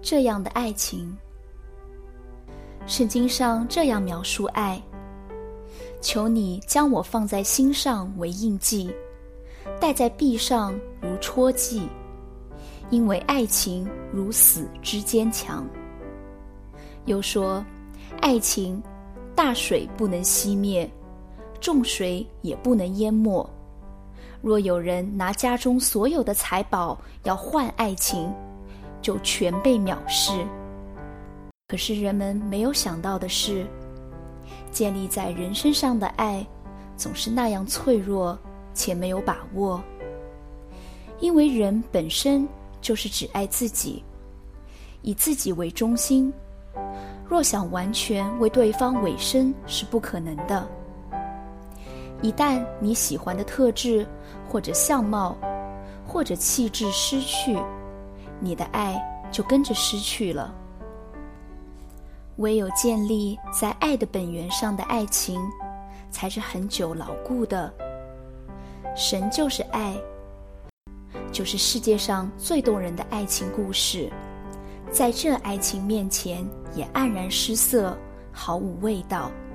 这样的爱情。圣经上这样描述爱：求你将我放在心上为印记，戴在臂上如戳记，因为爱情如死之坚强。又说，爱情大水不能熄灭，众水也不能淹没。若有人拿家中所有的财宝要换爱情，就全被藐视。可是人们没有想到的是，建立在人身上的爱总是那样脆弱且没有把握。因为人本身就是只爱自己，以自己为中心，若想完全为对方委身是不可能的。一旦你喜欢的特质或者相貌或者气质失去，你的爱就跟着失去了。唯有建立在爱的本源上的爱情，才是很久牢固的。神就是爱，就是世界上最动人的爱情故事，在这爱情面前也黯然失色，毫无味道。